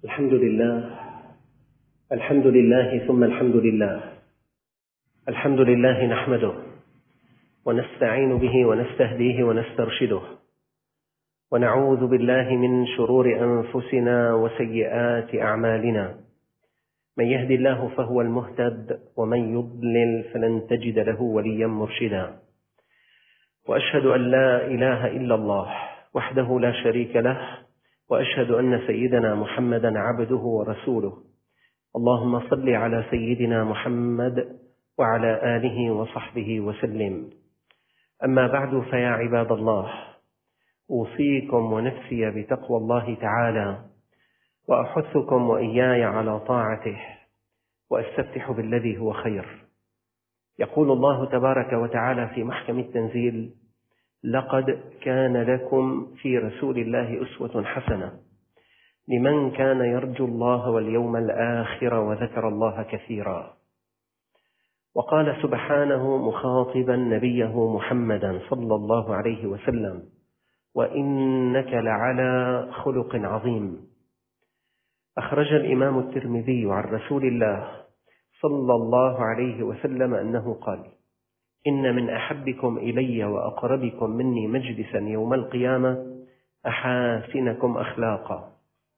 الحمد لله. الحمد لله ثم الحمد لله. الحمد لله نحمده ونستعين به ونستهديه ونسترشده، ونعوذ بالله من شرور أنفسنا وسيئات أعمالنا. من يهد الله فهو المهتد، ومن يضلل فلن تجد له وليا مرشدا. وأشهد أن لا إله إلا الله وحده لا شريك له، وأشهد أن سيدنا محمدا عبده ورسوله. اللهم صل على سيدنا محمد وعلى آله وصحبه وسلم. أما بعد، فيا عباد الله، أوصيكم ونفسي بتقوى الله تعالى، وأحثكم وإياي على طاعته، وأستفتح بالذي هو خير. يقول الله تبارك وتعالى في محكم التنزيل: لقد كان لكم في رسول الله أسوة حسنة لمن كان يرجو الله واليوم الآخر وذكر الله كثيرا. وقال سبحانه مخاطبا نبيه محمدا صلى الله عليه وسلم: وإنك لعلى خلق عظيم. أخرج الإمام الترمذي عن رسول الله صلى الله عليه وسلم أنه قال: إن من أحبكم إلي وأقربكم مني مجلسا يوم القيامة أحاسنكم أخلاقا.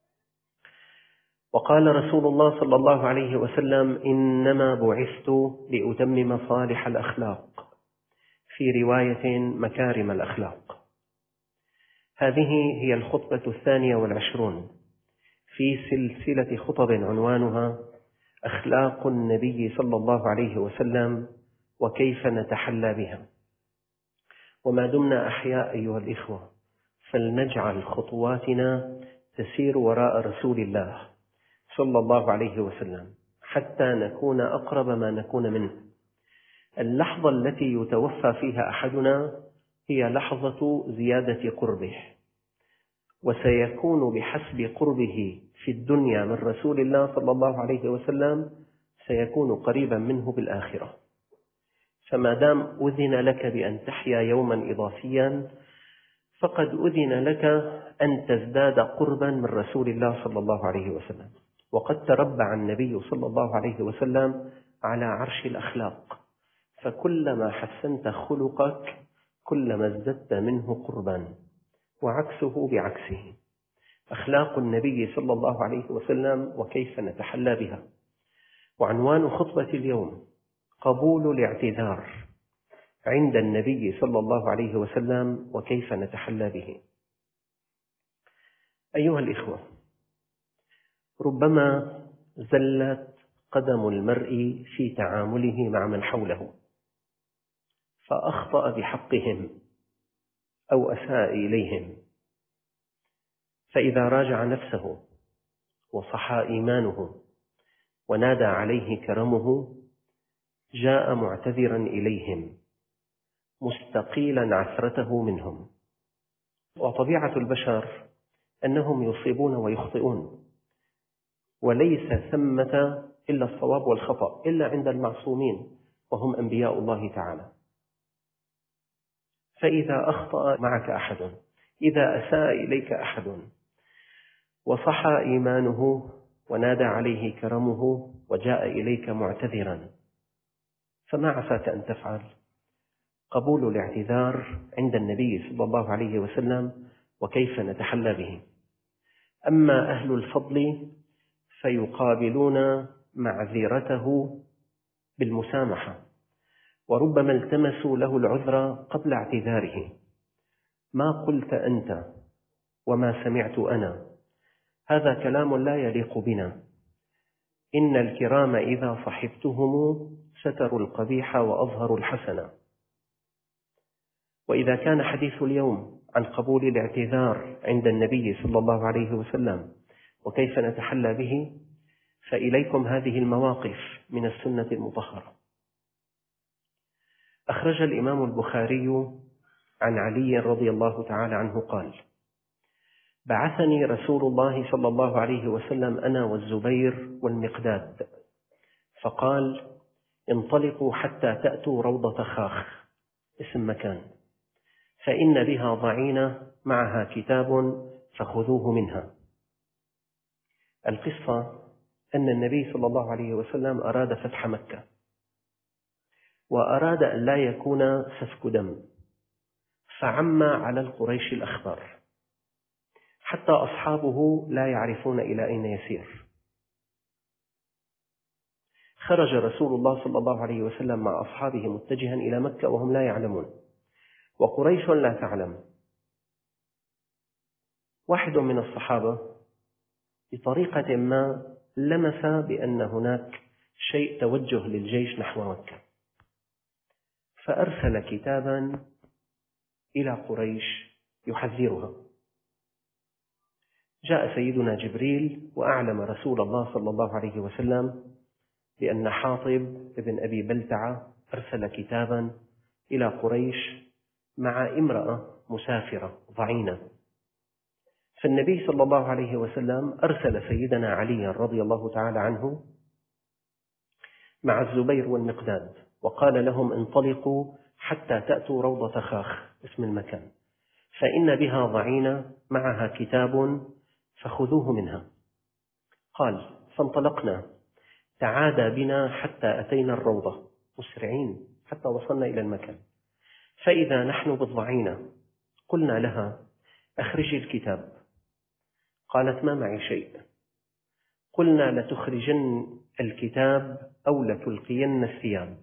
وقال رسول الله صلى الله عليه وسلم: إنما بعثت لأتمم صالح الأخلاق، في رواية مكارم الأخلاق. هذه هي الخطبة 22 في سلسلة خطب عنوانها أخلاق النبي صلى الله عليه وسلم وكيف نتحلى بها. وما دمنا أحياء أيها الإخوة، فلنجعل خطواتنا تسير وراء رسول الله صلى الله عليه وسلم حتى نكون أقرب ما نكون منه. اللحظة التي يتوفى فيها أحدنا هي لحظة زيادة قربه، وسيكون بحسب قربه في الدنيا من رسول الله صلى الله عليه وسلم سيكون قريبا منه بالآخرة. فما دام أذن لك بأن تحيا يوما إضافيا، فقد أذن لك أن تزداد قربا من رسول الله صلى الله عليه وسلم. وقد تربع النبي صلى الله عليه وسلم على عرش الأخلاق، فكلما حسنت خلقك كلما ازددت منه قربا، وعكسه بعكسه. أخلاق النبي صلى الله عليه وسلم وكيف نتحلى بها. وعنوان خطبة اليوم: قبول الاعتذار عند النبي صلى الله عليه وسلم وكيف نتحلى به. أيها الإخوة، ربما زلت قدم المرء في تعامله مع من حوله، فأخطأ بحقهم أو أساء إليهم، فإذا راجع نفسه وصحى إيمانه ونادى عليه كرمه، جاء معتذرا إليهم مستقيلا عثرته منهم. وطبيعة البشر أنهم يصيبون ويخطئون، وليس ثمة إلا الصواب والخطأ إلا عند المعصومين وهم أنبياء الله تعالى. فإذا أخطأ معك أحد، إذا أساء إليك أحد، وصحى إيمانه ونادى عليه كرمه وجاء إليك معتذرا، فما عساك أن تفعل؟ قبول الاعتذار عند النبي صلى الله عليه وسلم وكيف نتحلى به. أما أهل الفضل فيقابلون معذرته بالمسامحة، وربما التمسوا له العذر قبل اعتذاره. ما قلت أنت وما سمعت أنا، هذا كلام لا يليق بنا. إن الكرام إذا صحبتهم ستروا القبيح وأظهروا الحسن. وإذا كان حديث اليوم عن قبول الاعتذار عند النبي صلى الله عليه وسلم وكيف نتحلى به، فإليكم هذه المواقف من السنة المطهرة. أخرج الإمام البخاري عن علي رضي الله تعالى عنه قال: بعثني رسول الله صلى الله عليه وسلم أنا والزبير والمقداد، فقال: انطلقوا حتى تأتوا روضة خاخ، اسم مكان، فإن بها ضعينة معها كتاب فخذوه منها. القصة أن النبي صلى الله عليه وسلم أراد فتح مكة، وأراد أن لا يكون سفك دم، فعم على القريش الأخبار حتى أصحابه لا يعرفون إلى أين يسير. خرج رسول الله صلى الله عليه وسلم مع أصحابه متجها إلى مكة وهم لا يعلمون، وقريش لا تعلم. واحد من الصحابة بطريقة ما لمس بأن هناك شيء توجه للجيش نحو مكة، فأرسل كتابا إلى قريش يحذرها. جاء سيدنا جبريل وأعلم رسول الله صلى الله عليه وسلم بأن حاطب ابن أبي بلتعة أرسل كتابا إلى قريش مع امرأة مسافرة ضعينة. فالنبي صلى الله عليه وسلم أرسل سيدنا علي رضي الله تعالى عنه مع الزبير والمقداد، وقال لهم: انطلقوا حتى تأتوا روضة خاخ، اسم المكان، فإن بها ضعينة معها كتاب فخذوه منها. قال: فانطلقنا، تعادى بنا حتى أتينا الروضة مسرعين حتى وصلنا إلى المكان، فإذا نحن بالضعينة. قلنا لها: أخرجي الكتاب. قالت: ما معي شيء. قلنا: لتخرجن الكتاب أو لتلقين الثياب.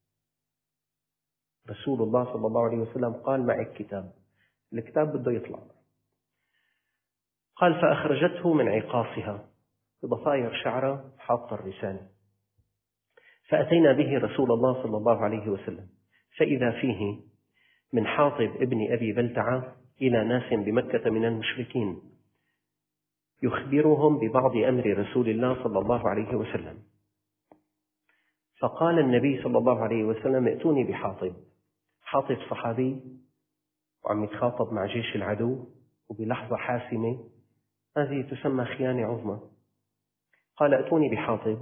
رسول الله صلى الله عليه وسلم قال: معي الكتاب، الكتاب بده يطلع. قال: فأخرجته من عقاصها بضفائر شعرة حاطة الرسالة، فأتينا به رسول الله صلى الله عليه وسلم، فإذا فيه من حاطب ابن أبي بلتعة إلى ناس بمكة من المشركين يخبرهم ببعض أمر رسول الله صلى الله عليه وسلم. فقال النبي صلى الله عليه وسلم: ائتوني بحاطب. حاطب صحابي وعم يتخاطب مع جيش العدو، وبلحظة حاسمة هذه تسمى خيانة عظمى. قال: ائتوني بحاطب.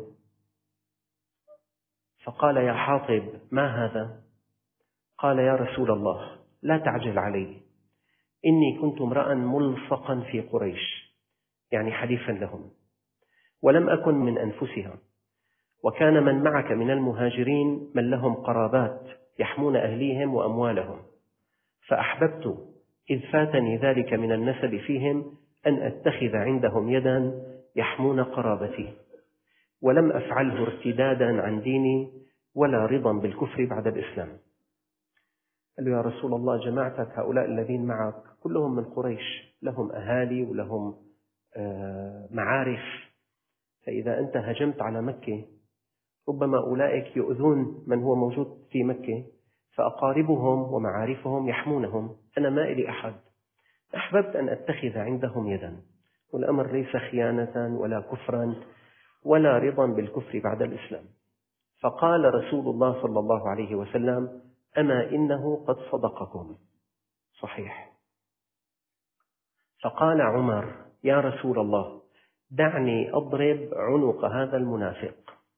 فقال: يا حاطب ما هذا؟ قال: يا رسول الله لا تعجل علي، إني كنت امرأ ملصقا في قريش، يعني حليفا لهم، ولم أكن من أنفسها، وكان من معك من المهاجرين من لهم قرابات يحمون أهليهم وأموالهم، فأحببت إذ فاتني ذلك من النسب فيهم أن أتخذ عندهم يدا يحمون قرابتي، ولم أفعله ارتدادا عن ديني ولا رضا بالكفر بعد الإسلام. قال له: يا رسول الله جماعتك هؤلاء الذين معك كلهم من قريش، لهم أهالي ولهم معارف، فإذا أنت هجمت على مكة ربما أولئك يؤذون من هو موجود في مكة، فأقاربهم ومعارفهم يحمونهم، أنا ما إلي أحد، أحببت أن أتخذ عندهم يدا، والأمر ليس خيانة ولا كفرا ولا رضا بالكفر بعد الإسلام. فقال رسول الله صلى الله عليه وسلم: أما إنه قد صدقكم. صحيح. فقال عمر: يا رسول الله دعني أضرب عنق هذا المنافق،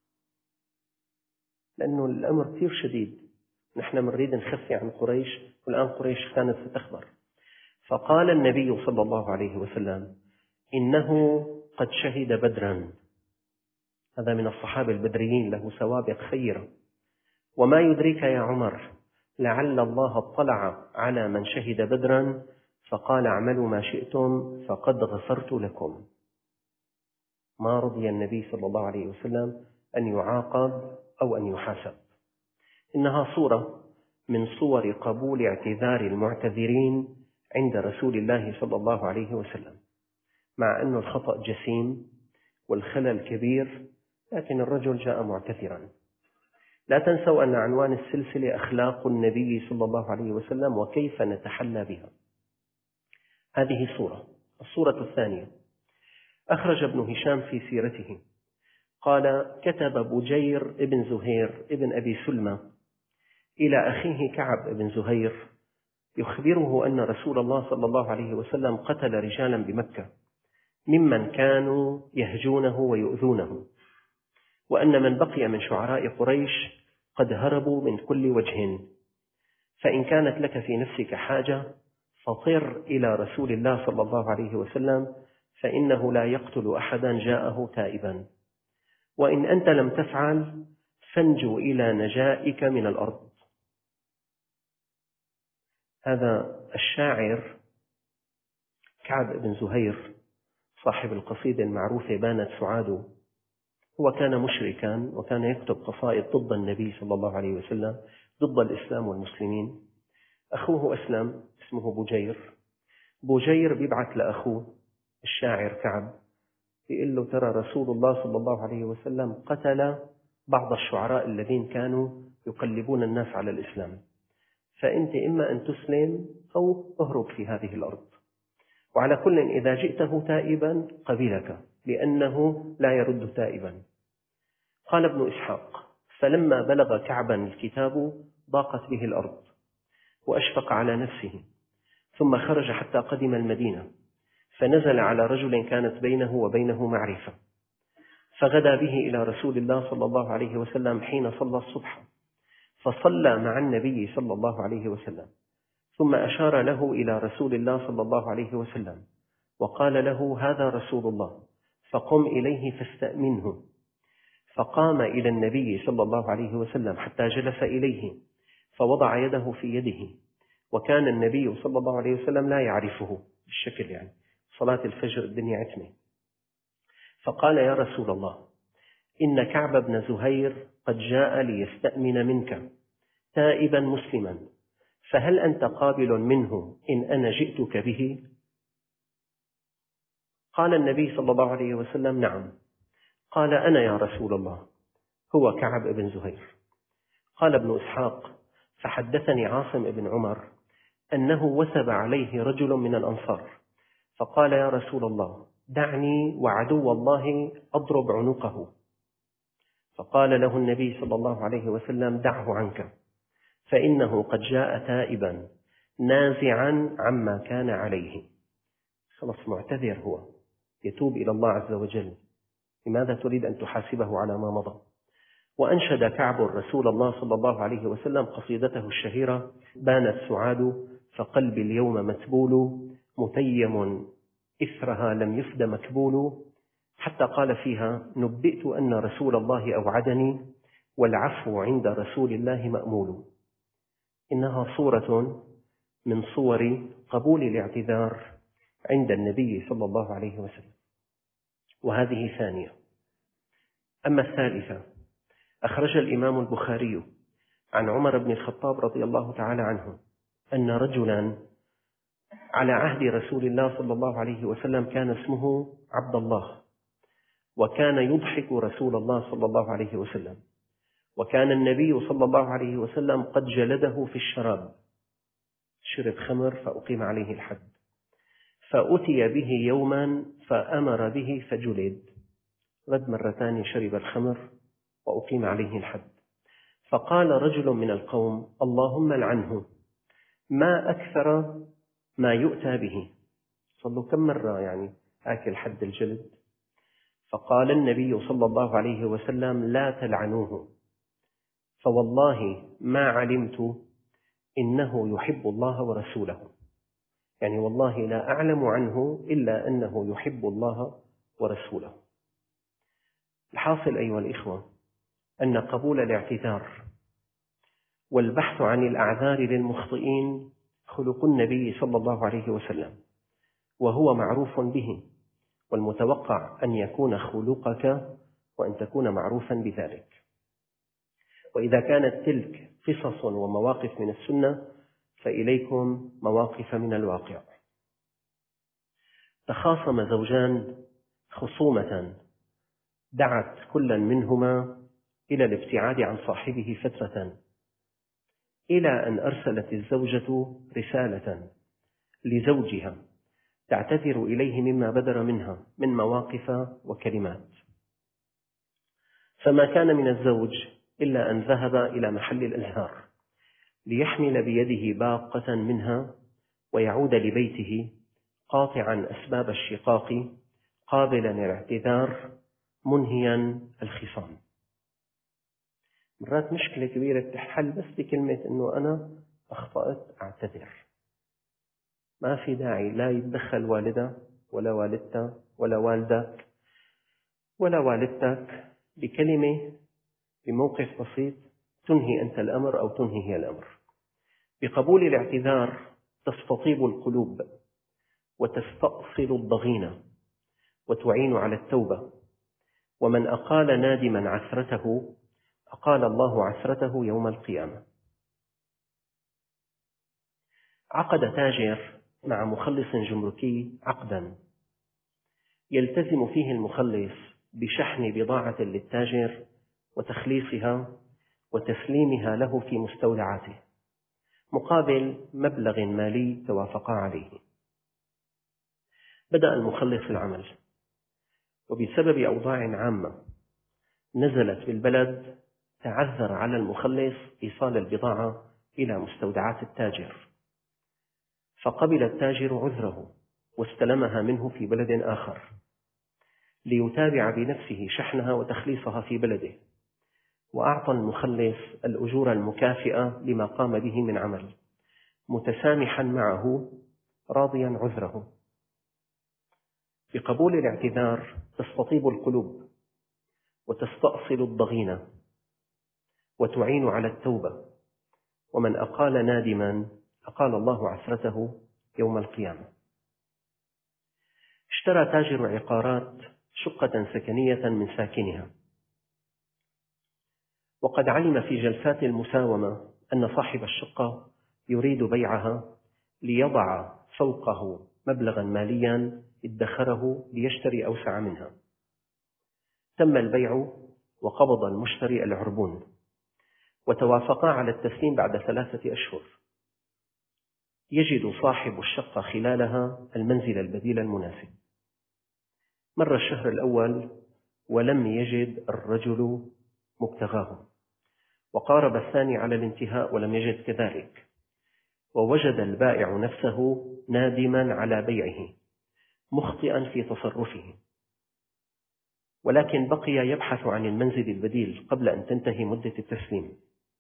لأنه الأمر كثير شديد، نحن نريد نخفي عن قريش، والآن قريش كانت ستخبر. فقال النبي صلى الله عليه وسلم: إنه قد شهد بدرا. هذا من الصحابة البدريين، له سوابق خيرة. وما يدريك يا عمر لعل الله اطلع على من شهد بدرا فقال: اعملوا ما شئتم فقد غفرت لكم. ما رضي النبي صلى الله عليه وسلم أن يعاقب أو أن يحاسب. إنها صورة من صور قبول اعتذار المعتذرين عند رسول الله صلى الله عليه وسلم، مع أن الخطأ جسيم والخلل كبير، لكن الرجل جاء معتذرا. لا تنسوا أن عنوان السلسلة أخلاق النبي صلى الله عليه وسلم وكيف نتحلى بها. هذه صورة. الصورة الثانية: أخرج ابن هشام في سيرته قال: كتب بجير ابن زهير ابن أبي سلمى إلى أخيه كعب ابن زهير يخبره أن رسول الله صلى الله عليه وسلم قتل رجالا بمكة ممن كانوا يهجونه ويؤذونه، وأن من بقي من شعراء قريش قد هربوا من كل وجه، فإن كانت لك في نفسك حاجة فطر إلى رسول الله صلى الله عليه وسلم فإنه لا يقتل أحدا جاءه تائبا، وإن أنت لم تفعل فانجو إلى نجائك من الأرض. هذا الشاعر كعب بن زهير صاحب القصيدة المعروفة بانت سعاد، هو كان مشركا وكان يكتب قصائد ضد النبي صلى الله عليه وسلم، ضد الإسلام والمسلمين. أخوه أسلم اسمه بوجير. بوجير بيبعث لأخوه الشاعر كعب بيقول له: ترى رسول الله صلى الله عليه وسلم قتل بعض الشعراء الذين كانوا يقلبون الناس على الإسلام، فأنت إما أن تسلم أو اهرب في هذه الأرض، وعلى كل إذا جئته تائبا قبلك لأنه لا يرد تائبا. قال ابن إسحاق: فلما بلغ كعبا الكتاب ضاقت به الأرض وأشفق على نفسه، ثم خرج حتى قدم المدينة، فنزل على رجل كانت بينه وبينه معرفة، فغدا به إلى رسول الله صلى الله عليه وسلم حين صلى الصبح، فصلى مع النبي صلى الله عليه وسلم، ثم أشار له إلى رسول الله صلى الله عليه وسلم وقال له: هذا رسول الله، فقم إليه فاستأمنه. فقام إلى النبي صلى الله عليه وسلم حتى جلس إليه، فوضع يده في يده، وكان النبي صلى الله عليه وسلم لا يعرفه بالشكل، يعني صلاة الفجر الدنيا عتمة. فقال: يا رسول الله، إن كعب بن زهير قد جاء ليستأمن منك تائبا مسلما، فهل أنت قابل منه إن أنا جئتك به؟ قال النبي صلى الله عليه وسلم: نعم. قال: أنا يا رسول الله، هو كعب بن زهير. قال ابن إسحاق: فحدثني عاصم بن عمر أنه وثب عليه رجل من الأنصار، فقال: يا رسول الله، دعني وعدو الله أضرب عنقه. فقال له النبي صلى الله عليه وسلم: دعه عنك، فإنه قد جاء تائبا نازعا عما كان عليه. خلص، معتذر، هو يتوب إلى الله عز وجل. لماذا تريد أن تحاسبه على ما مضى؟ وأنشد كعب رسول الله صلى الله عليه وسلم قصيدته الشهيرة: بانت سعاد فقلبي اليوم متبول، متيم إثرها لم يفد مكبول، حتى قال فيها: نبئت أن رسول الله أوعدني، والعفو عند رسول الله مأمول. إنها صورة من صور قبول الاعتذار عند النبي صلى الله عليه وسلم، وهذه ثانية. أما الثالثة، أخرج الإمام البخاري عن عمر بن الخطاب رضي الله تعالى عنه أن رجلا على عهد رسول الله صلى الله عليه وسلم كان اسمه عبد الله، وكان يضحك رسول الله صلى الله عليه وسلم، وكان النبي صلى الله عليه وسلم قد جلده في الشراب، شرب خمر فأقيم عليه الحد، فأتي به يوما فأمر به فجلد، رد مرتان شرب الخمر وأقيم عليه الحد. فقال رجل من القوم: اللهم لعنه، ما أكثر ما يؤتى به، صلوا كم مرة يعني آكل حد الجلد. فقال النبي صلى الله عليه وسلم: لا تلعنوه، فوالله ما علمت إنه يحب الله ورسوله، يعني والله لا أعلم عنه إلا أنه يحب الله ورسوله. الحاصل أيها الإخوة أن قبول الاعتذار والبحث عن الأعذار للمخطئين خلق النبي صلى الله عليه وسلم، وهو معروف به، والمتوقع أن يكون خلقك وأن تكون معروفا بذلك. وإذا كانت تلك قصص ومواقف من السنة، فإليكم مواقف من الواقع. تخاصم زوجان خصومة دعت كل منهما إلى الابتعاد عن صاحبه فترة، إلى أن أرسلت الزوجة رسالة لزوجها تعتذر إليه مما بدر منها من مواقف وكلمات، فما كان من الزوج إلا أن ذهب إلى محل الأزهار ليحمل بيده باقة منها ويعود لبيته قاطعا أسباب الشقاق، قابلا الاعتذار، منهيا الخصام. مرات مشكلة كبيرة تحل بس بكلمة أنه أنا أخطأت أعتذر، ما في داعي لا يتدخل والدها ولا والدتها ولا والدك ولا والدتك بكلمة بموقف بسيط تنهي أنت الأمر أو تنهي هي الأمر. بقبول الاعتذار تستطيب القلوب وتستأصل الضغينة وتعين على التوبة، ومن أقال نادما عثرته أقال الله عثرته يوم القيامة. عقد تاجر مع مخلص جمركي عقدا يلتزم فيه المخلص بشحن بضاعة للتاجر وتخليصها وتسليمها له في مستودعاته مقابل مبلغ مالي توافقا عليه. بدأ المخلص العمل، وبسبب أوضاع عامة نزلت بالبلد تعذر على المخلص إيصال البضاعة إلى مستودعات التاجر، فقبل التاجر عذره واستلمها منه في بلد آخر ليتابع بنفسه شحنها وتخليصها في بلده، وأعطى المخلص الأجور المكافئة لما قام به من عمل، متسامحا معه راضيا عذره. بقبول الاعتذار تستطيب القلوب وتستأصل الضغينة وتعين على التوبة، ومن أقال نادما أقال الله عثرته يوم القيامة. اشترى تاجر عقارات شقة سكنية من ساكنها، وقد علم في جلسات المساومة أن صاحب الشقة يريد بيعها ليضع فوقه مبلغا ماليا ادخره ليشتري أوسع منها. تم البيع وقبض المشتري العربون، وتوافقا على التسليم بعد 3 أشهر. يجد صاحب الشقة خلالها المنزل البديل المناسب. مر الشهر الأول ولم يجد الرجل مبتغاه، وقارب الثاني على الانتهاء ولم يجد كذلك، ووجد البائع نفسه نادما على بيعه مخطئا في تصرفه، ولكن بقي يبحث عن المنزل البديل قبل أن تنتهي مدة التسليم.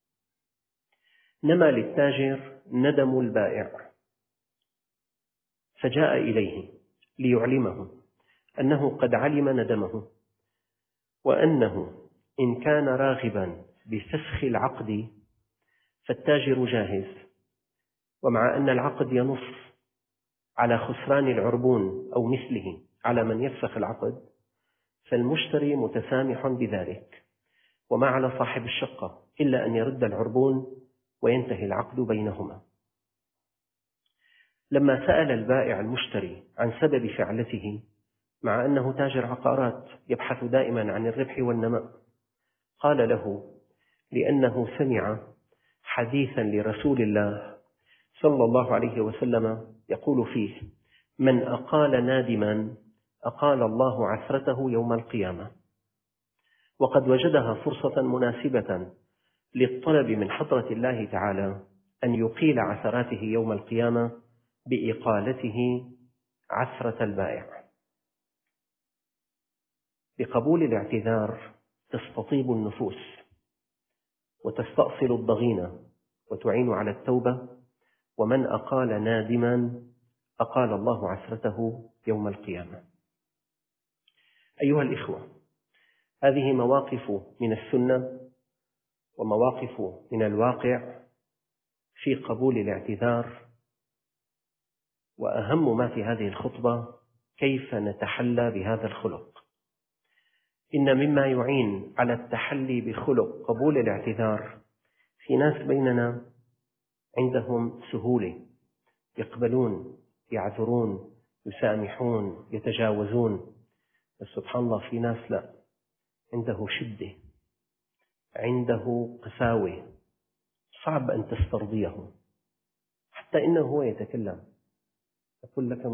نما للتاجر ندم البائع، فجاء إليه ليعلمه أنه قد علم ندمه، وأنه إن كان راغبا بفسخ العقد فالتاجر جاهز، ومع أن العقد ينص على خسران العربون أو مثله على من يفسخ العقد، فالمشتري متسامح بذلك، وما على صاحب الشقة إلا أن يرد العربون وينتهي العقد بينهما. لما سأل البائع المشتري عن سبب فعلته، مع أنه تاجر عقارات يبحث دائما عن الربح والنماء، قال له: لأنه سمع حديثا لرسول الله صلى الله عليه وسلم يقول فيه: من أقال نادما أقال الله عثرته يوم القيامة. وقد وجدها فرصة مناسبة للطلب من حضرة الله تعالى أن يقيل عثراته يوم القيامة بإقالته عثرة البائع. بقبول الاعتذار تستطيب النفوس وتستأصل الضغينة وتعين على التوبة، ومن أقال نادما أقال الله عثرته يوم القيامة. أيها الإخوة، هذه مواقف من السنة ومواقف من الواقع في قبول الاعتذار، وأهم ما في هذه الخطبة كيف نتحلى بهذا الخلق. إن مما يعين على التحلي بخلق قبول الاعتذار في ناس بيننا عندهم سهولة، يقبلون، يعذرون، يسامحون، يتجاوزون، بس سبحان الله في ناس لا، عنده شدة، عنده قساوة، صعب أن تسترضيه. حتى إنه هو يتكلم يقول لك: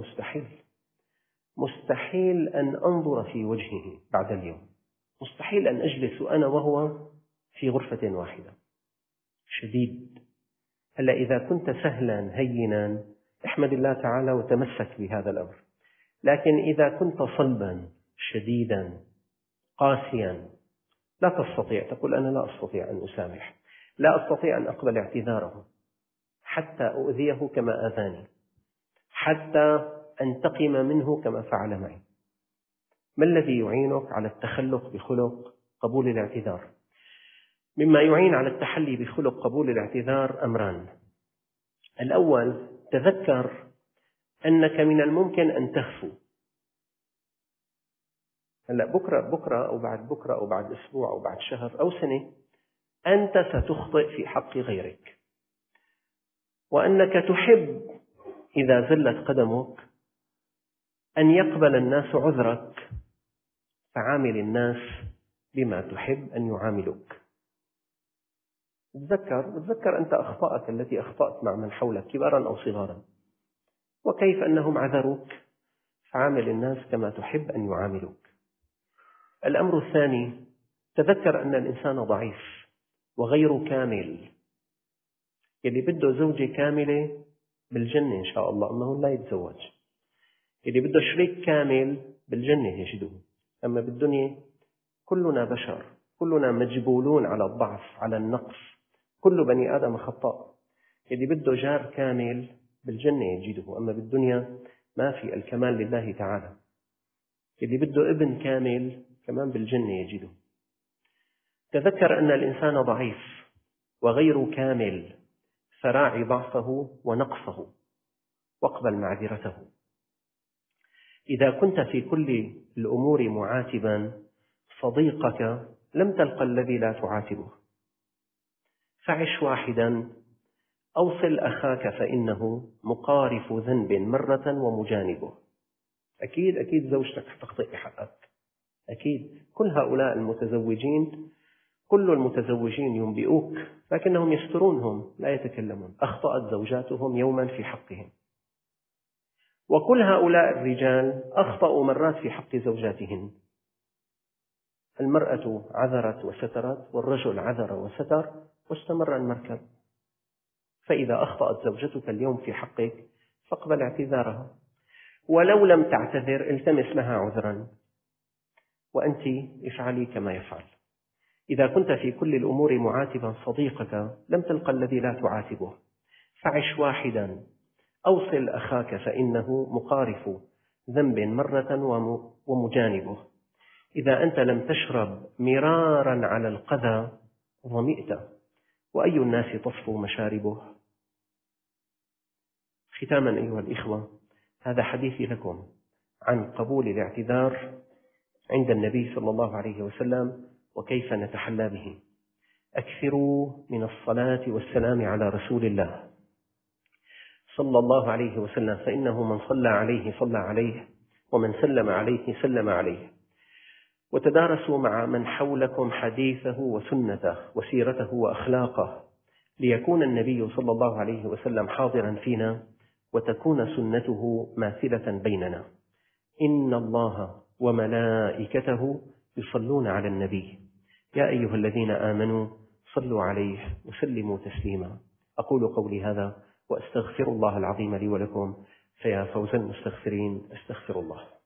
مستحيل أن أنظر في وجهه بعد اليوم، مستحيل أن أجلس أنا وهو في غرفة واحدة. شديد. هلأ إذا كنت سهلا هينا احمد الله تعالى وتمسك بهذا الأمر، لكن إذا كنت صلبا شديدا قاسيا لا تستطيع، تقول: أنا لا أستطيع أن أسامح، لا أستطيع أن أقبل اعتذاره حتى أؤذيه كما أذاني، حتى أنتقم منه كما فعل معي. ما الذي يعينك على التخلق بخلق قبول الاعتذار؟ مما يعين على التحلي بخلق قبول الاعتذار أمران. الأول، تذكر أنك من الممكن أن تهفو. هلأ بكرة أو بعد بكرة أو بعد أسبوع أو بعد شهر أو سنة أنت ستخطئ في حق غيرك، وأنك تحب إذا زلت قدمك أن يقبل الناس عذرك، فعامل الناس بما تحب أن يعاملوك. تذكر أنت أخطاءك التي أخطأت مع من حولك كبارا أو صغارا، وكيف أنهم عذروك، فعامل الناس كما تحب أن يعاملوك. الأمر الثاني، تذكر أن الإنسان ضعيف وغير كامل. يلي بده زوجة كاملة بالجنة إن شاء الله أنه لا يتزوج، يلي بده شريك كامل بالجنة يجده. أما بالدنيا كلنا بشر، كلنا مجبولون على الضعف، على النقص، كل بني آدم خطاء. يلي بده جار كامل بالجنة يجده، أما بالدنيا ما في الكمال لله تعالى. يلي بده ابن كامل كمان بالجنة يجده. تذكر أن الإنسان ضعيف وغير كامل، فراعي ضعفه ونقصه واقبل معذرته. إذا كنت في كل الأمور معاتبا صديقك لم تلق الذي لا تعاتبه. فعش واحدا، أوصل أخاك فإنه مقارف ذنب مرة ومجانبه. أكيد زوجتك تخطئ بحقك، أكيد. كل هؤلاء المتزوجين، كل المتزوجين ينبئوك، لكنهم يسترونهم، لا يتكلمون. أخطأت زوجاتهم يوما في حقهم، وكل هؤلاء الرجال أخطأوا مرات في حق زوجاتهن. المرأة عذرت وسترت، والرجل عذر وستر، واستمر المركب. فإذا أخطأت زوجتك اليوم في حقك فاقبل اعتذارها، ولو لم تعتذر التمس لها عذرا، وأنت افعلي كما يفعل. إذا كنت في كل الأمور معاتبا صديقك لم تلق الذي لا تعاتبه. فعش واحدا، أوصل أخاك فإنه مقارف ذنب مرة ومجانبه. إذا أنت لم تشرب مرارا على القذى ظمئت، وأي الناس تصفو مشاربه. ختاما أيها الإخوة، هذا حديثي لكم عن قبول الاعتذار عند النبي صلى الله عليه وسلم وكيف نتحلى به. أكثروا من الصلاة والسلام على رسول الله صلى الله عليه وسلم، فإنه من صلى عليه صلى عليه، ومن سلم عليه سلم عليه. وتدارسوا مع من حولكم حديثه وسنته وسيرته وأخلاقه، ليكون النبي صلى الله عليه وسلم حاضرا فينا، وتكون سنته ماثلة بيننا. إن الله وملائكته يصلون على النبي، يا أيها الذين آمنوا صلوا عليه وسلموا تسليما. أقول قولي هذا وأستغفر الله العظيم لي ولكم، فيا فوز المستغفرين، أستغفر الله.